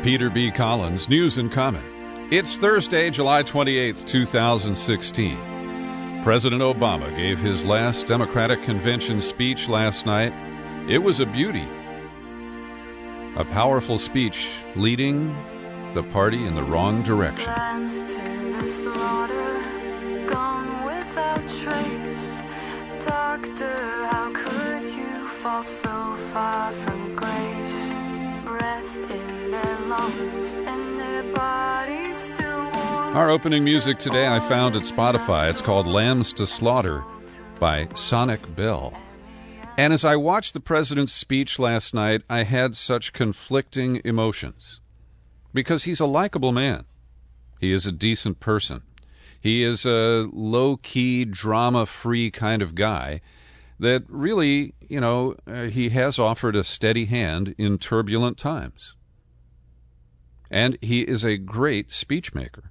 Peter B. Collins, News and Comment. It's Thursday, July 28th, 2016. President Obama gave his last Democratic convention speech last night. It was a beauty. A powerful speech leading the party in the wrong direction. Lambs to the slaughter, gone without trace. Doctor, how could you fall so far from grace? Breath in their lungs and their bodies still warm. Our opening music today I found at Spotify. It's called Lambs to Slaughter by Sonic Bell. And as I watched the president's speech last night, I had such conflicting emotions. Because he's a likable man. He is a decent person. He is a low-key, drama-free kind of guy that really, he has offered a steady hand in turbulent times. And he is a great speechmaker.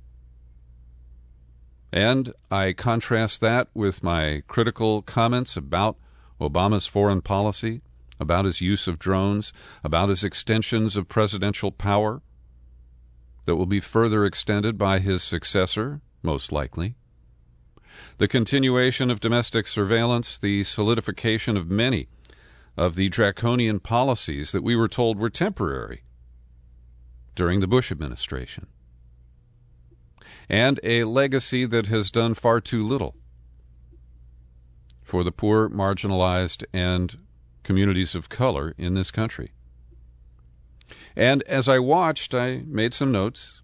And I contrast that with my critical comments about Obama's foreign policy, about his use of drones, about his extensions of presidential power that will be further extended by his successor, most likely, the continuation of domestic surveillance, the solidification of many of the draconian policies that we were told were temporary during the Bush administration, and a legacy that has done far too little for the poor, marginalized, and communities of color in this country. And as I watched, I made some notes.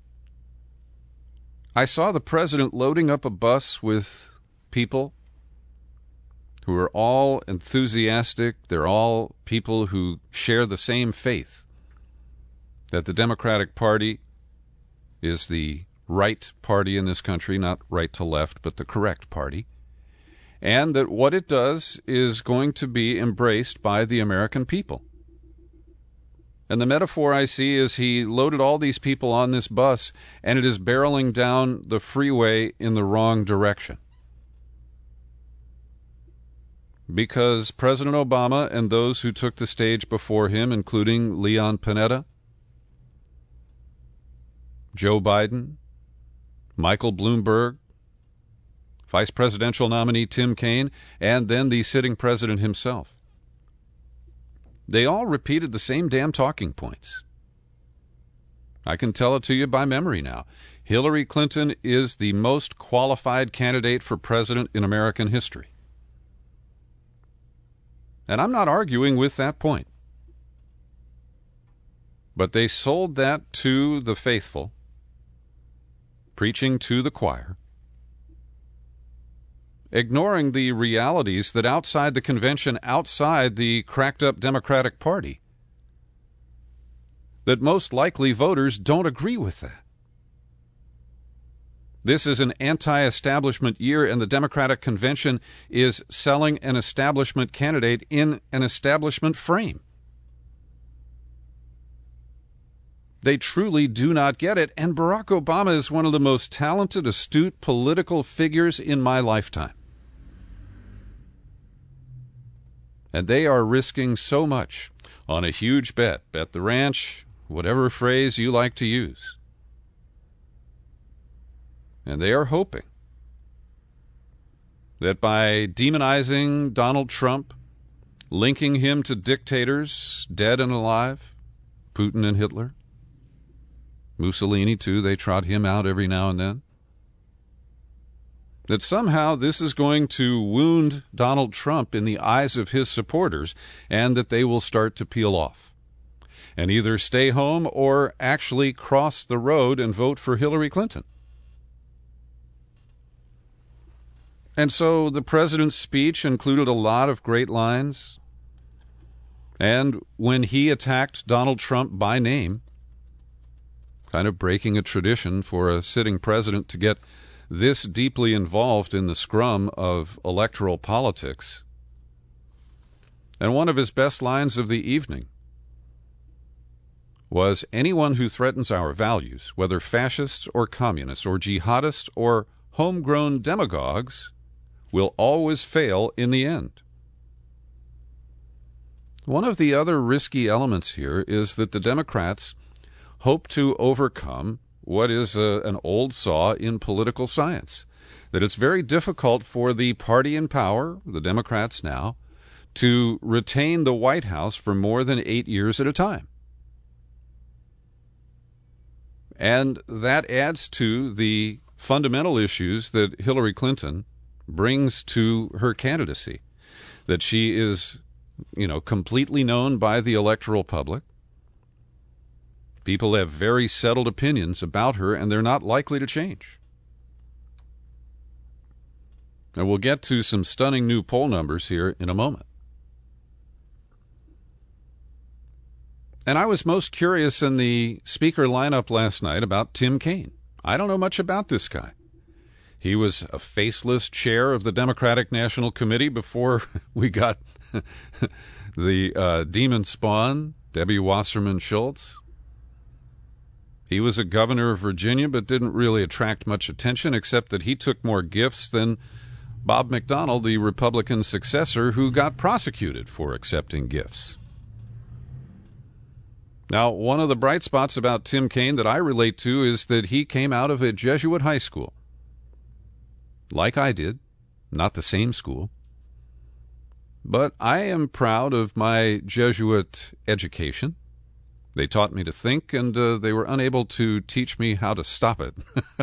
I saw the president loading up a bus with people who are all enthusiastic. They're all people who share the same faith that the Democratic Party is the right party in this country, not right to left, but the correct party, and that what it does is going to be embraced by the American people. And the metaphor I see is he loaded all these people on this bus, and it is barreling down the freeway in the wrong direction. Because President Obama and those who took the stage before him, including Leon Panetta, Joe Biden, Michael Bloomberg, Vice Presidential nominee Tim Kaine, and then the sitting president himself, they all repeated the same damn talking points. I can tell it to you by memory now. Hillary Clinton is the most qualified candidate for president in American history. And I'm not arguing with that point. But they sold that to the faithful, preaching to the choir, ignoring the realities that outside the convention, outside the cracked-up Democratic Party, that most likely voters don't agree with that. This is an anti-establishment year, and the Democratic Convention is selling an establishment candidate in an establishment frame. They truly do not get it, and Barack Obama is one of the most talented, astute political figures in my lifetime. And they are risking so much on a huge bet the ranch, whatever phrase you like to use. And they are hoping that by demonizing Donald Trump, linking him to dictators, dead and alive, Putin and Hitler, Mussolini too, they trot him out every now and then, that somehow this is going to wound Donald Trump in the eyes of his supporters, and that they will start to peel off and either stay home or actually cross the road and vote for Hillary Clinton. And so the president's speech included a lot of great lines. And when he attacked Donald Trump by name, kind of breaking a tradition for a sitting president to get this deeply involved in the scrum of electoral politics. And one of his best lines of the evening was, anyone who threatens our values, whether fascists or communists or jihadists or homegrown demagogues, will always fail in the end. One of the other risky elements here is that the Democrats hope to overcome what is an old saw in political science, that it's very difficult for the party in power, the Democrats now, to retain the White House for more than 8 years at a time. And that adds to the fundamental issues that Hillary Clinton brings to her candidacy, that she is, completely known by the electoral public. People have very settled opinions about her, and they're not likely to change. And we'll get to some stunning new poll numbers here in a moment. And I was most curious in the speaker lineup last night about Tim Kaine. I don't know much about this guy. He was a faceless chair of the Democratic National Committee before we got the demon spawn, Debbie Wasserman Schultz. He was a governor of Virginia, but didn't really attract much attention, except that he took more gifts than Bob McDonnell, the Republican successor, who got prosecuted for accepting gifts. Now, one of the bright spots about Tim Kaine that I relate to is that he came out of a Jesuit high school. Like I did, not the same school. But I am proud of my Jesuit education. They taught me to think, and they were unable to teach me how to stop it.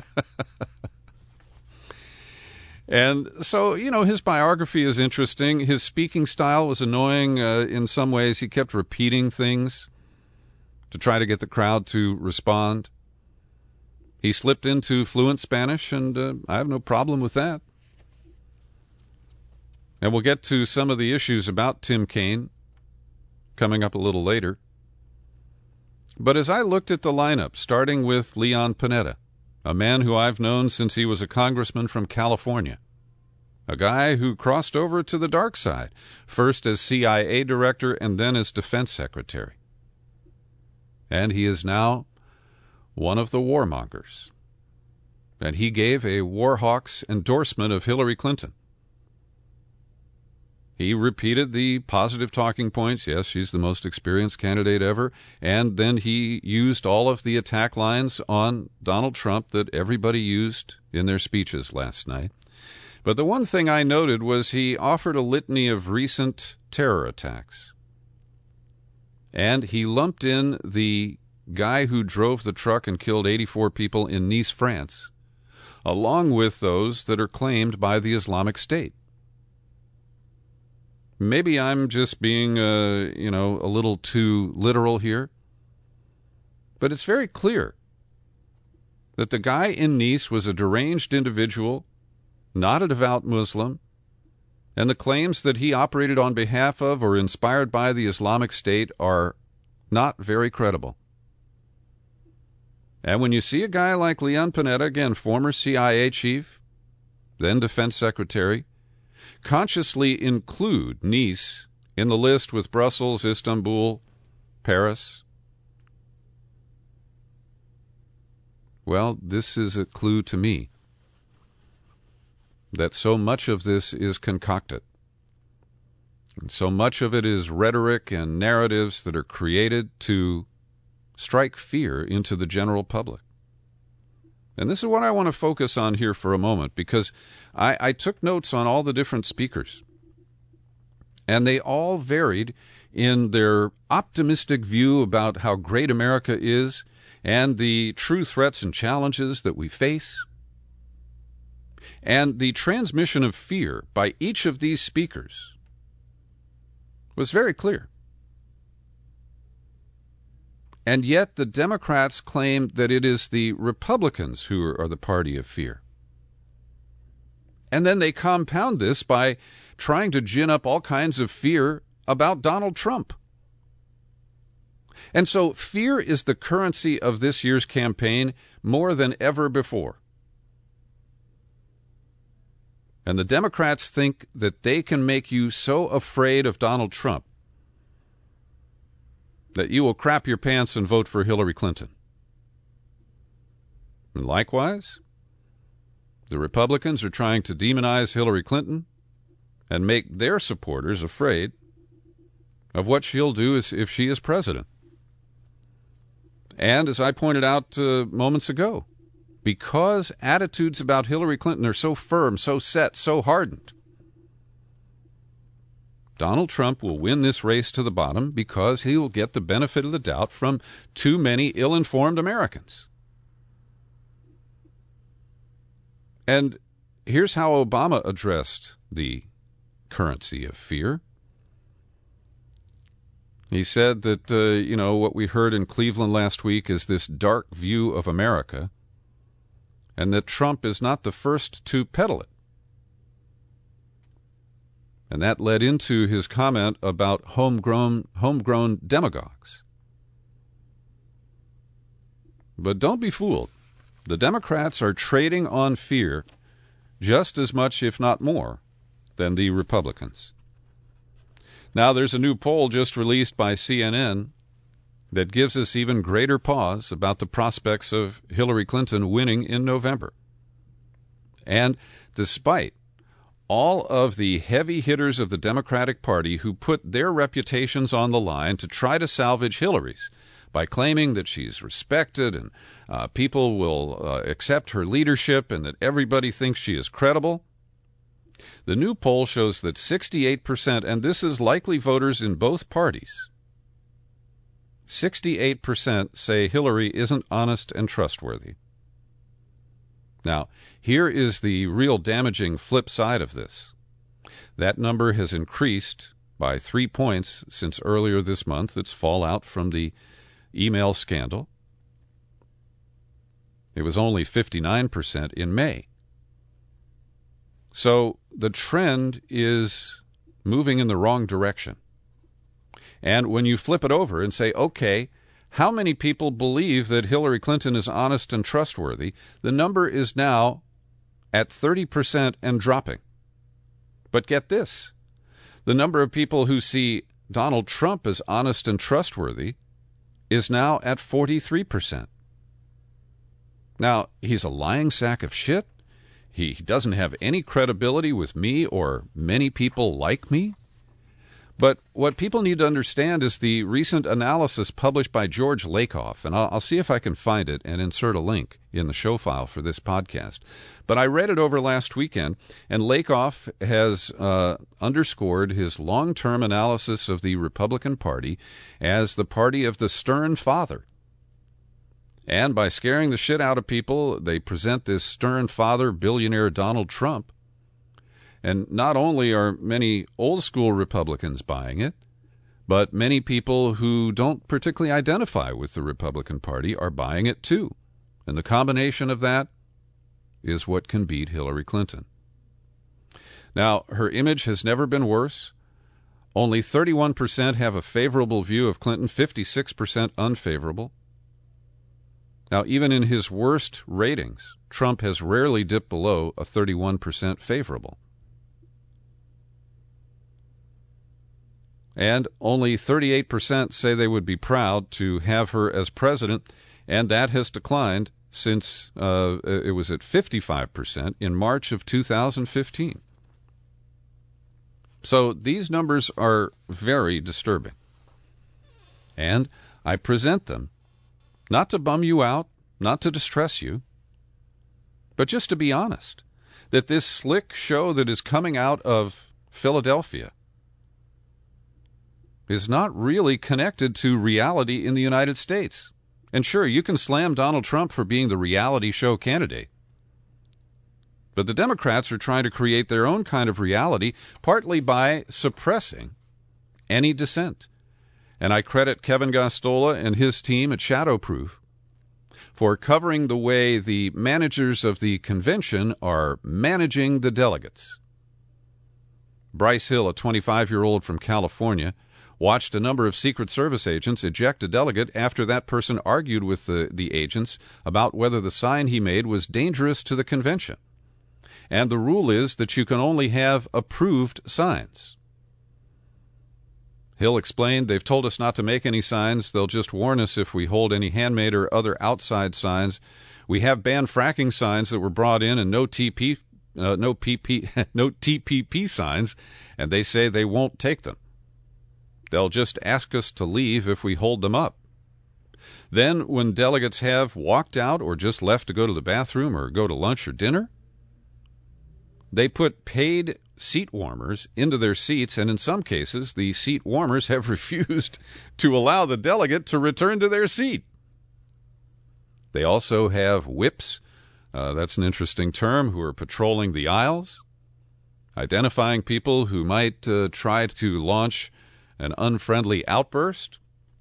And so, his biography is interesting. His speaking style was annoying in some ways. He kept repeating things to try to get the crowd to respond. He slipped into fluent Spanish, and I have no problem with that. And we'll get to some of the issues about Tim Kaine coming up a little later. But as I looked at the lineup, starting with Leon Panetta, a man who I've known since he was a congressman from California, a guy who crossed over to the dark side, first as CIA director and then as defense secretary. And he is now one of the warmongers. And he gave a war hawk's endorsement of Hillary Clinton. He repeated the positive talking points. Yes, she's the most experienced candidate ever. And then he used all of the attack lines on Donald Trump that everybody used in their speeches last night. But the one thing I noted was he offered a litany of recent terror attacks. And he lumped in the guy who drove the truck and killed 84 people in Nice, France, along with those that are claimed by the Islamic State. Maybe I'm just being, a little too literal here, but it's very clear that the guy in Nice was a deranged individual, not a devout Muslim, and the claims that he operated on behalf of or inspired by the Islamic State are not very credible. And when you see a guy like Leon Panetta, again, former CIA chief, then defense secretary, consciously include Nice in the list with Brussels, Istanbul, Paris, well, this is a clue to me that so much of this is concocted. And so much of it is rhetoric and narratives that are created to strike fear into the general public. And this is what I want to focus on here for a moment, because I took notes on all the different speakers, and they all varied in their optimistic view about how great America is and the true threats and challenges that we face. And the transmission of fear by each of these speakers was very clear. And yet the Democrats claim that it is the Republicans who are the party of fear. And then they compound this by trying to gin up all kinds of fear about Donald Trump. And so fear is the currency of this year's campaign more than ever before. And the Democrats think that they can make you so afraid of Donald Trump that you will crap your pants and vote for Hillary Clinton. And likewise, the Republicans are trying to demonize Hillary Clinton and make their supporters afraid of what she'll do if she is president. And as I pointed out moments ago, because attitudes about Hillary Clinton are so firm, so set, so hardened, Donald Trump will win this race to the bottom because he will get the benefit of the doubt from too many ill-informed Americans. And here's how Obama addressed the currency of fear. He said that, what we heard in Cleveland last week is this dark view of America, and that Trump is not the first to peddle it. And that led into his comment about homegrown demagogues. But don't be fooled. The Democrats are trading on fear just as much, if not more, than the Republicans. Now, there's a new poll just released by CNN that gives us even greater pause about the prospects of Hillary Clinton winning in November. And despite all of the heavy hitters of the Democratic Party who put their reputations on the line to try to salvage Hillary's by claiming that she's respected and people will accept her leadership and that everybody thinks she is credible, the new poll shows that 68%, and this is likely voters in both parties, 68% say Hillary isn't honest and trustworthy. Now, here is the real damaging flip side of this. That number has increased by 3 points since earlier this month. It's fallout from the email scandal. It was only 59% in May. So the trend is moving in the wrong direction. And when you flip it over and say, okay, how many people believe that Hillary Clinton is honest and trustworthy, the number is now at 30% and dropping. But get this, the number of people who see Donald Trump as honest and trustworthy is now at 43%. Now, he's a lying sack of shit. He doesn't have any credibility with me or many people like me. But what people need to understand is the recent analysis published by George Lakoff, and I'll see if I can find it and insert a link in the show file for this podcast. But I read it over last weekend, and Lakoff has underscored his long-term analysis of the Republican Party as the party of the stern father. And by scaring the shit out of people, they present this stern father, billionaire Donald Trump. And not only are many old-school Republicans buying it, but many people who don't particularly identify with the Republican Party are buying it too. And the combination of that is what can beat Hillary Clinton. Now, her image has never been worse. Only 31% have a favorable view of Clinton, 56% unfavorable. Now, even in his worst ratings, Trump has rarely dipped below a 31% favorable. And only 38% say they would be proud to have her as president, and that has declined since it was at 55% in March of 2015. So these numbers are very disturbing. And I present them not to bum you out, not to distress you, but just to be honest, that this slick show that is coming out of Philadelphia is not really connected to reality in the United States. And sure, you can slam Donald Trump for being the reality show candidate. But the Democrats are trying to create their own kind of reality, partly by suppressing any dissent. And I credit Kevin Gosztola and his team at Shadowproof for covering the way the managers of the convention are managing the delegates. Bryce Hill, a 25-year-old from California, watched a number of Secret Service agents eject a delegate after that person argued with the agents about whether the sign he made was dangerous to the convention. And the rule is that you can only have approved signs. Hill explained, they've told us not to make any signs. They'll just warn us if we hold any handmade or other outside signs. We have banned fracking signs that were brought in and no TPP signs, and they say they won't take them. They'll just ask us to leave if we hold them up. Then, when delegates have walked out or just left to go to the bathroom or go to lunch or dinner, they put paid seat warmers into their seats, and in some cases, the seat warmers have refused to allow the delegate to return to their seat. They also have whips, that's an interesting term, who are patrolling the aisles, identifying people who might try to launch an unfriendly outburst.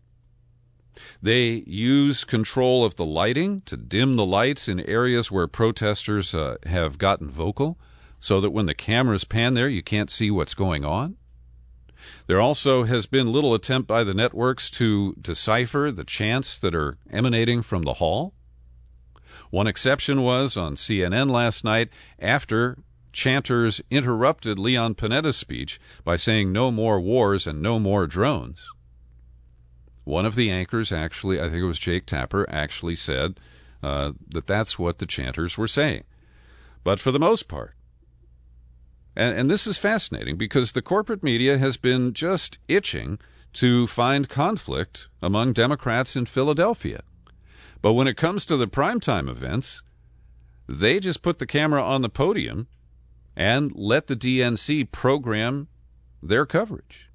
They use control of the lighting to dim the lights in areas where protesters have gotten vocal, so that when the cameras pan there, you can't see what's going on. There also has been little attempt by the networks to decipher the chants that are emanating from the hall. One exception was on CNN last night after chanters interrupted Leon Panetta's speech by saying no more wars and no more drones. One of the anchors actually, I think it was Jake Tapper, actually said that that's what the chanters were saying. But for the most part, and this is fascinating because the corporate media has been just itching to find conflict among Democrats in Philadelphia. But when it comes to the primetime events, they just put the camera on the podium and let the DNC program their coverage.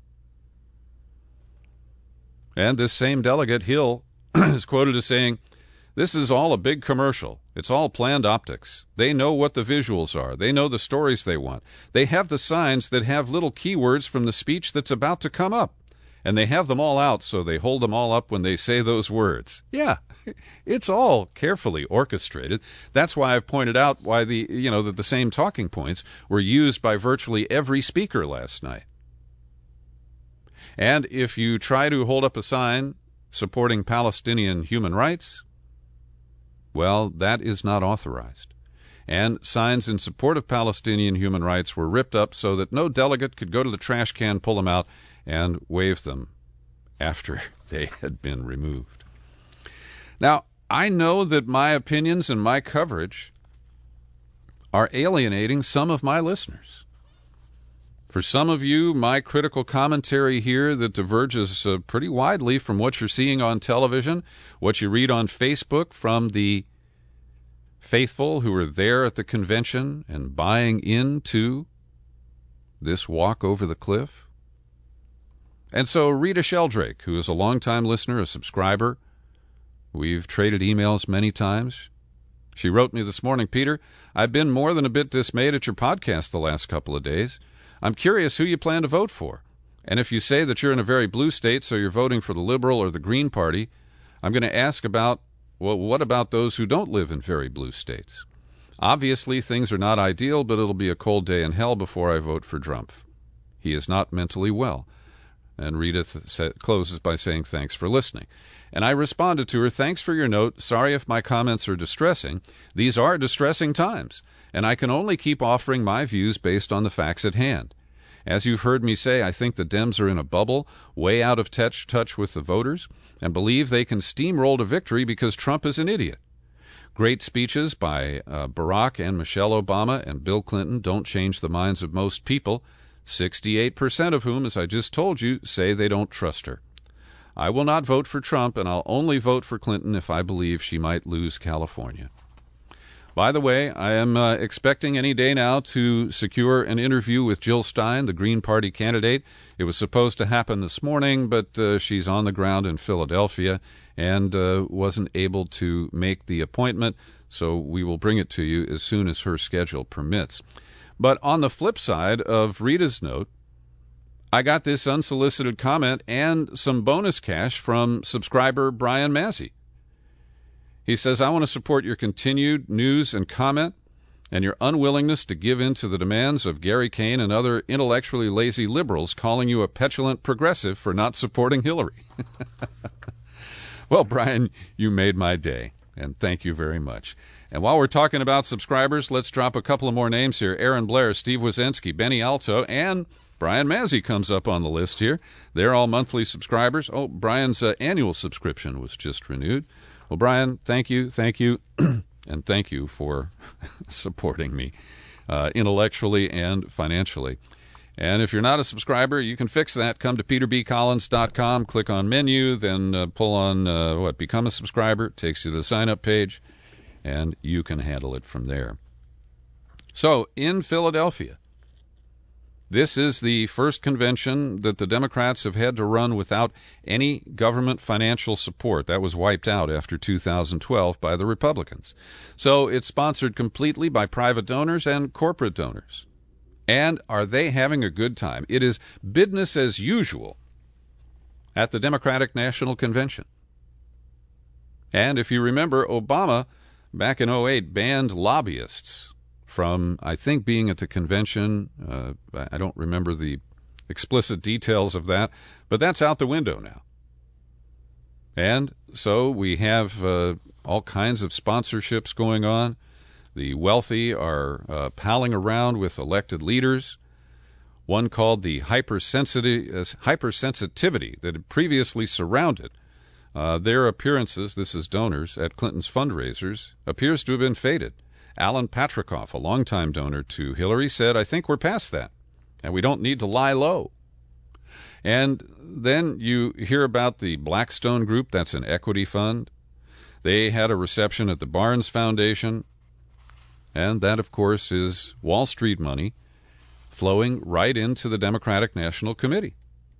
And this same delegate, Hill, is quoted as saying, "This is all a big commercial. It's all planned optics. They know what the visuals are. They know the stories they want. They have the signs that have little keywords from the speech that's about to come up. And they have them all out, so they hold them all up when they say those words." Yeah, it's all carefully orchestrated. That's why I've pointed out why that the same talking points were used by virtually every speaker last night. And if you try to hold up a sign supporting Palestinian human rights, well, that is not authorized. And signs in support of Palestinian human rights were ripped up so that no delegate could go to the trash can, pull them out, and wave them after they had been removed. Now, I know that my opinions and my coverage are alienating some of my listeners. For some of you, my critical commentary here that diverges pretty widely from what you're seeing on television, what you read on Facebook from the faithful who were there at the convention and buying into this walk over the cliff. And so Rita Sheldrake, who is a longtime listener, a subscriber, we've traded emails many times. She wrote me this morning, "Peter, I've been more than a bit dismayed at your podcast the last couple of days. I'm curious who you plan to vote for. And if you say that you're in a very blue state, so you're voting for the Liberal or the Green Party, I'm going to ask about, well, what about those who don't live in very blue states? Obviously, things are not ideal, but it'll be a cold day in hell before I vote for Trump. He is not mentally well." And Rita closes by saying, "Thanks for listening." And I responded to her, "Thanks for your note. Sorry if my comments are distressing. These are distressing times, and I can only keep offering my views based on the facts at hand. As you've heard me say, I think the Dems are in a bubble, way out of touch with the voters, and believe they can steamroll to victory because Trump is an idiot. Great speeches by Barack and Michelle Obama and Bill Clinton don't change the minds of most people, 68% of whom, as I just told you, say they don't trust her. I will not vote for Trump, and I'll only vote for Clinton if I believe she might lose California." By the way, I am expecting any day now to secure an interview with Jill Stein, the Green Party candidate. It was supposed to happen this morning, but she's on the ground in Philadelphia and wasn't able to make the appointment, so we will bring it to you as soon as her schedule permits. But on the flip side of Rita's note, I got this unsolicited comment and some bonus cash from subscriber Brian Massey. He says, "I want to support your continued news and comment and your unwillingness to give in to the demands of Gary Kane and other intellectually lazy liberals calling you a petulant progressive for not supporting Hillary." Well, Brian, you made my day, and thank you very much. And while we're talking about subscribers, let's drop a couple of more names here. Aaron Blair, Steve Wazensky, Benny Alto, and Brian Massey comes up on the list here. They're all monthly subscribers. Oh, Brian's annual subscription was just renewed. Well, Brian, thank you, and thank you for supporting me intellectually and financially. And if you're not a subscriber, you can fix that. Come to peterbcollins.com, click on menu, then pull on become a subscriber. It takes you to the sign-up page, and you can handle it from there. So, in Philadelphia, this is the first convention that the Democrats have had to run without any government financial support. That was wiped out after 2012 by the Republicans. So it's sponsored completely by private donors and corporate donors. And are they having a good time? It is business as usual at the Democratic National Convention. And if you remember, Obama, back in 2008, banned lobbyists from, I think, being at the convention. I don't remember the explicit details of that, but that's out the window now. And so we have all kinds of sponsorships going on. The wealthy are palling around with elected leaders. One called the hypersensitivity that had previously surrounded their appearances, this is donors, at Clinton's fundraisers, appears to have been faded. Alan Patrikoff, a longtime donor to Hillary, said, "I think we're past that, and we don't need to lie low." And then you hear about the Blackstone Group, that's an equity fund. They had a reception at the Barnes Foundation, and that, of course, is Wall Street money flowing right into the Democratic National Committee.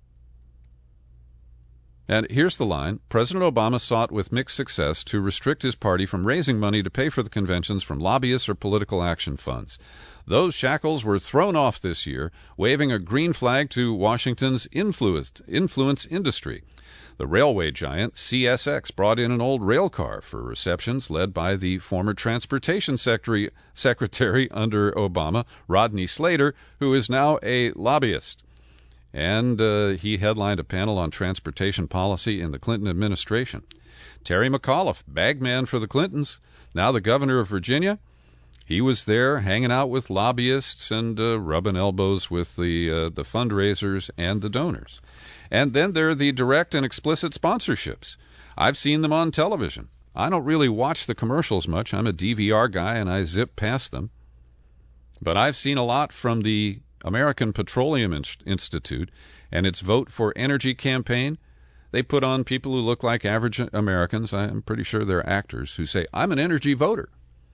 And here's the line. President Obama sought with mixed success to restrict his party from raising money to pay for the conventions from lobbyists or political action funds. Those shackles were thrown off this year, waving a green flag to Washington's influence industry. The railway giant CSX brought in an old rail car for receptions led by the former transportation secretary under Obama, Rodney Slater, who is now a lobbyist. And he headlined a panel on transportation policy in the Clinton administration. Terry McAuliffe, bagman for the Clintons, now the governor of Virginia, he was there hanging out with lobbyists and rubbing elbows with the fundraisers and the donors. And then there are the direct and explicit sponsorships. I've seen them on television. I don't really watch the commercials much. I'm a DVR guy, and I zip past them. But I've seen a lot from the American Petroleum Institute and its Vote for Energy campaign. They put on people who look like average Americans. I'm pretty sure they're actors who say, "I'm an energy voter."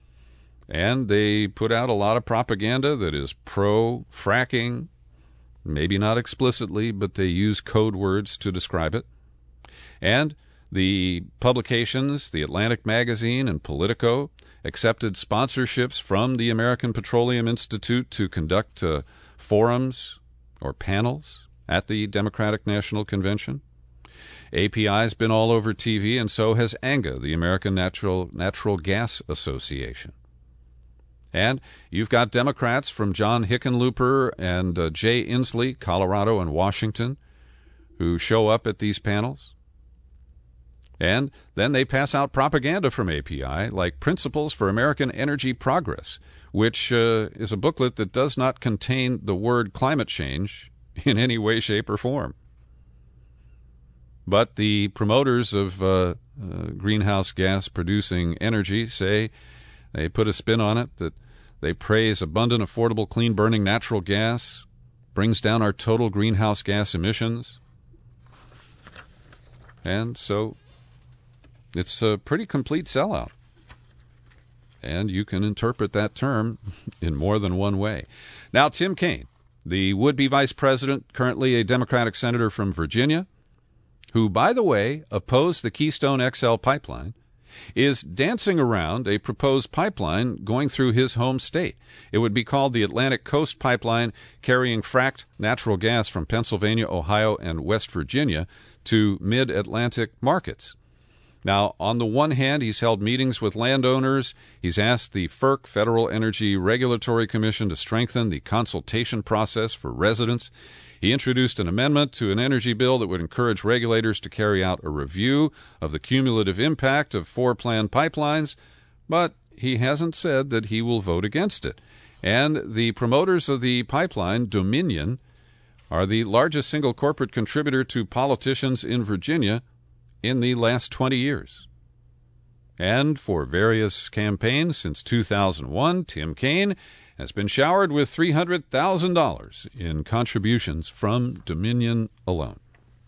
And they put out a lot of propaganda that is pro-fracking, maybe not explicitly, but they use code words to describe it. And the publications, the Atlantic Magazine and Politico, accepted sponsorships from the American Petroleum Institute to conduct forums or panels at the Democratic National Convention. API's been all over TV, and so has ANGA, the American Natural Gas Association. And you've got Democrats from John Hickenlooper and Jay Inslee, Colorado and Washington, who show up at these panels. And then they pass out propaganda from API, like Principles for American Energy Progress, which is a booklet that does not contain the word climate change in any way, shape, or form. But the promoters of greenhouse gas-producing energy say they put a spin on it, that they praise abundant, affordable, clean-burning natural gas, brings down our total greenhouse gas emissions. And so it's a pretty complete sellout. And you can interpret that term in more than one way. Now, Tim Kaine, the would-be vice president, currently a Democratic senator from Virginia, who, by the way, opposed the Keystone XL pipeline, is dancing around a proposed pipeline going through his home state. It would be called the Atlantic Coast Pipeline, carrying fracked natural gas from Pennsylvania, Ohio, and West Virginia to mid-Atlantic markets. Now, on the one hand, he's held meetings with landowners. He's asked the FERC, Federal Energy Regulatory Commission, to strengthen the consultation process for residents. He introduced an amendment to an energy bill that would encourage regulators to carry out a review of the cumulative impact of 4 planned pipelines, but he hasn't said that he will vote against it. And the promoters of the pipeline, Dominion, are the largest single corporate contributor to politicians in Virginia in the last 20 years. And for various campaigns since 2001, Tim Kaine has been showered with $300,000 in contributions from Dominion alone.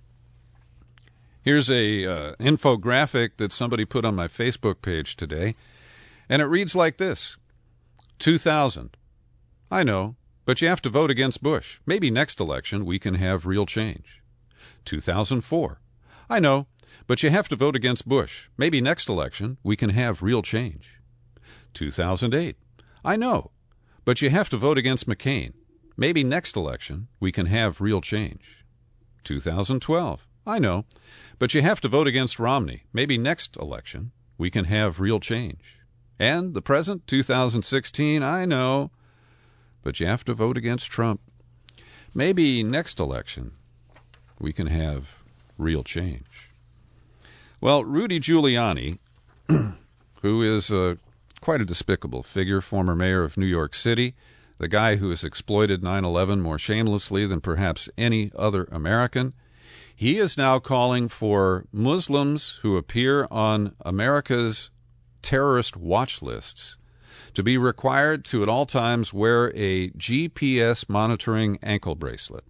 Here's a infographic that somebody put on my Facebook page today, and it reads like this. 2000. I know, but you have to vote against Bush. Maybe next election we can have real change. 2004. I know, but you have to vote against Bush. Maybe next election we can have real change. 2008. I know, but you have to vote against McCain. Maybe next election we can have real change. 2012. I know, but you have to vote against Romney. Maybe next election we can have real change. And the present, 2016, I know, but you have to vote against Trump. Maybe next election we can have real change. Well, Rudy Giuliani, who is quite a despicable figure, former mayor of New York City, the guy who has exploited 9/11 more shamelessly than perhaps any other American, he is now calling for Muslims who appear on America's terrorist watch lists to be required to at all times wear a GPS monitoring ankle bracelet.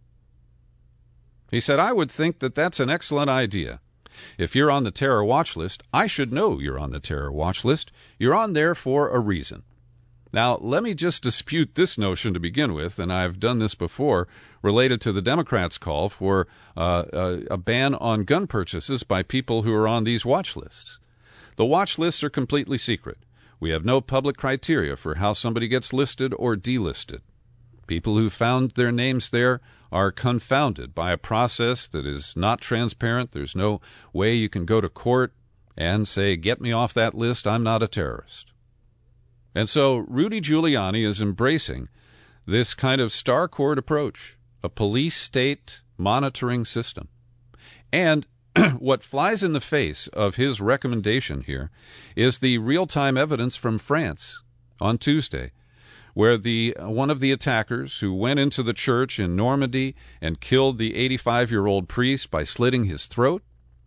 He said, I would think that that's an excellent idea. If you're on the terror watch list, I should know you're on the terror watch list. You're on there for a reason. Now, let me just dispute this notion to begin with, and I've done this before, related to the Democrats' call for a ban on gun purchases by people who are on these watch lists. The watch lists are completely secret. We have no public criteria for how somebody gets listed or delisted. People who found their names there are confounded by a process that is not transparent. There's no way you can go to court and say, get me off that list, I'm not a terrorist. And so Rudy Giuliani is embracing this kind of star-court approach, a police-state monitoring system. And what flies in the face of his recommendation here is the real-time evidence from France on Tuesday, where one of the attackers who went into the church in Normandy and killed the 85-year-old priest by slitting his throat,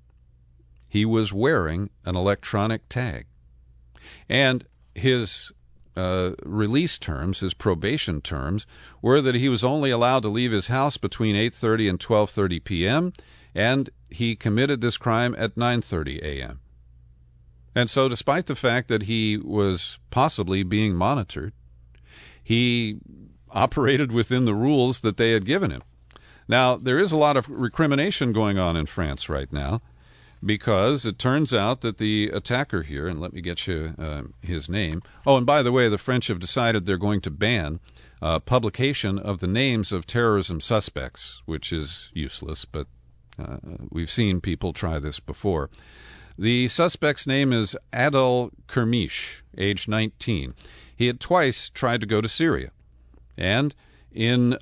he was wearing an electronic tag. And his release terms, his probation terms, were that he was only allowed to leave his house between 8:30 and 12:30 p.m., and he committed this crime at 9:30 a.m. And so despite the fact that he was possibly being monitored, he operated within the rules that they had given him. Now, there is a lot of recrimination going on in France right now, because it turns out that the attacker here, and let me get you his name. Oh, and by the way, the French have decided they're going to ban publication of the names of terrorism suspects, which is useless, but we've seen people try this before. The suspect's name is Adel Kermiche, age 19. He had twice tried to go to Syria. And in,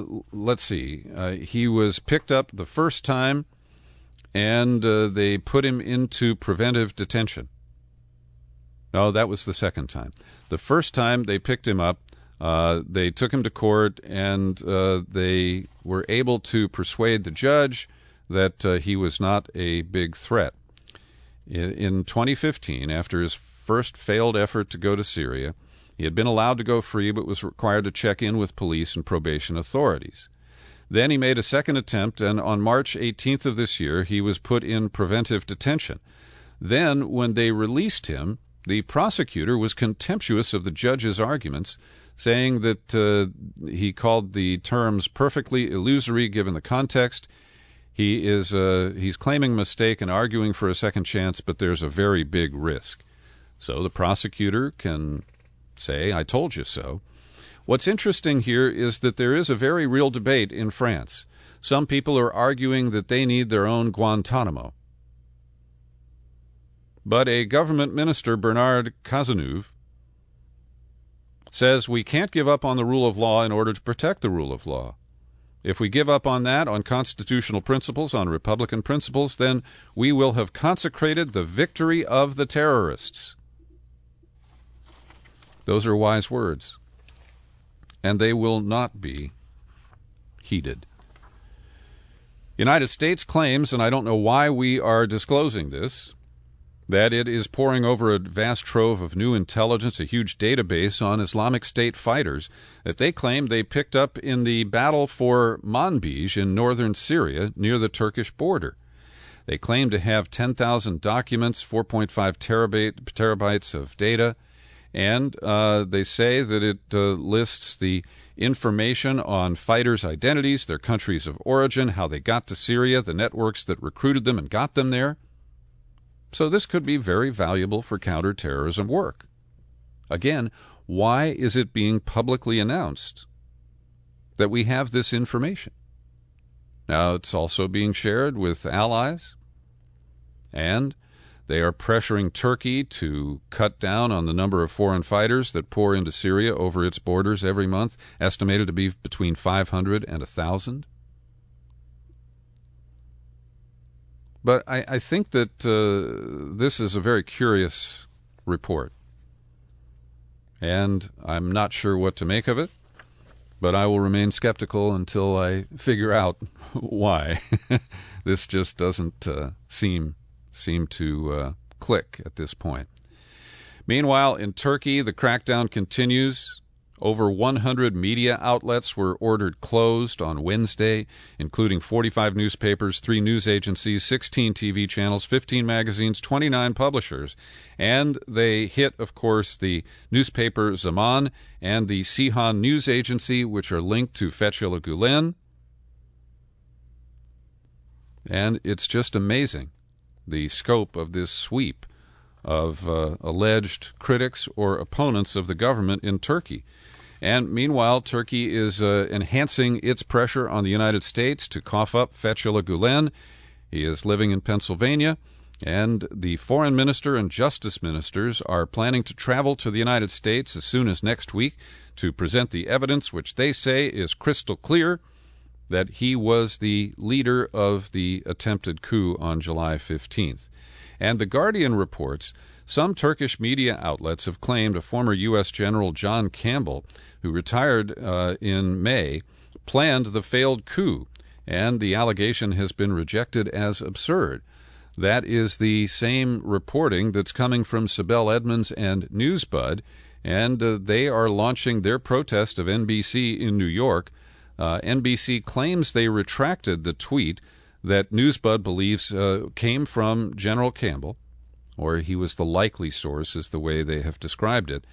he was picked up the first time, and they put him into preventive detention. No, that was the second time. The first time they picked him up, they took him to court, and they were able to persuade the judge that he was not a big threat. In 2015, after his first failed effort to go to Syria, he had been allowed to go free but was required to check in with police and probation authorities. Then he made a second attempt, and on March 18th of this year, he was put in preventive detention. Then, when they released him, the prosecutor was contemptuous of the judge's arguments, saying that he called the terms perfectly illusory given the context. He's claiming mistake and arguing for a second chance, but there's a very big risk. So the prosecutor can say, I told you so. What's interesting here is that there is a very real debate in France. Some people are arguing that they need their own Guantanamo. But a government minister, Bernard Cazeneuve, says we can't give up on the rule of law in order to protect the rule of law. If we give up on that, on constitutional principles, on Republican principles, then we will have consecrated the victory of the terrorists. Those are wise words, and they will not be heeded. United States claims, and I don't know why we are disclosing this, that it is poring over a vast trove of new intelligence, a huge database on Islamic State fighters that they claim they picked up in the battle for Manbij in northern Syria near the Turkish border. They claim to have 10,000 documents, 4.5 terabytes of data, and they say that it lists the information on fighters' identities, their countries of origin, how they got to Syria, the networks that recruited them and got them there. So this could be very valuable for counterterrorism work. Again, why is it being publicly announced that we have this information? Now, it's also being shared with allies, and they are pressuring Turkey to cut down on the number of foreign fighters that pour into Syria over its borders every month, estimated to be between 500 and 1,000. But I think that this is a very curious report, and I'm not sure what to make of it, but I will remain skeptical until I figure out why. This just doesn't seem to click at this point. Meanwhile, in Turkey, the crackdown continues. Over 100 media outlets were ordered closed on Wednesday, including 45 newspapers, 3 news agencies, 16 TV channels, 15 magazines, 29 publishers. And they hit, of course, the newspaper Zaman and the Cihan News Agency, which are linked to Fethullah Gulen. And it's just amazing, the scope of this sweep of alleged critics or opponents of the government in Turkey. And meanwhile, Turkey is enhancing its pressure on the United States to cough up Fethullah Gulen. He is living in Pennsylvania, and the foreign minister and justice ministers are planning to travel to the United States as soon as next week to present the evidence which they say is crystal clear that he was the leader of the attempted coup on July 15th. And The Guardian reports some Turkish media outlets have claimed a former U.S. General John Campbell, who retired in May, planned the failed coup, and the allegation has been rejected as absurd. That is the same reporting that's coming from Sibel Edmonds and Newsbud, and they are launching their protest of NBC in New York. NBC claims they retracted the tweet that Newsbud believes came from General Campbell, or he was the likely source, is the way they have described it.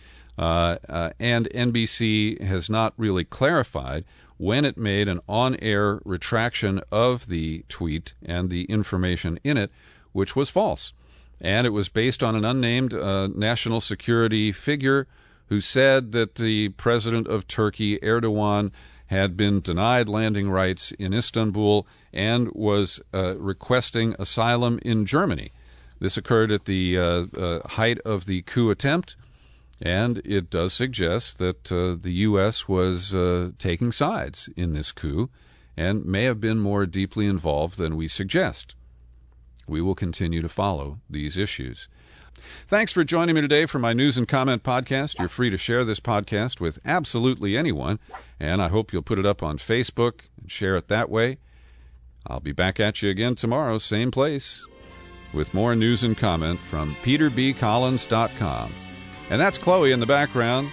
And NBC has not really clarified when it made an on-air retraction of the tweet and the information in it, which was false. And it was based on an unnamed national security figure who said that the president of Turkey, Erdogan, had been denied landing rights in Istanbul and was requesting asylum in Germany. This occurred at the height of the coup attempt, and it does suggest that the U.S. was taking sides in this coup and may have been more deeply involved than we suggest. We will continue to follow these issues. Thanks for joining me today for my News and Comment podcast. You're free to share this podcast with absolutely anyone, and I hope you'll put it up on Facebook and share it that way. I'll be back at you again tomorrow, same place, with more News and Comment from PeterBCollins.com. And that's Chloe in the background.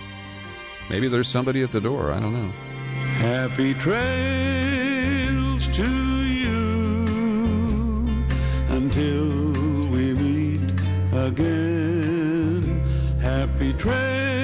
Maybe there's somebody at the door, I don't know. Happy trails to you until we meet again. Happy trails.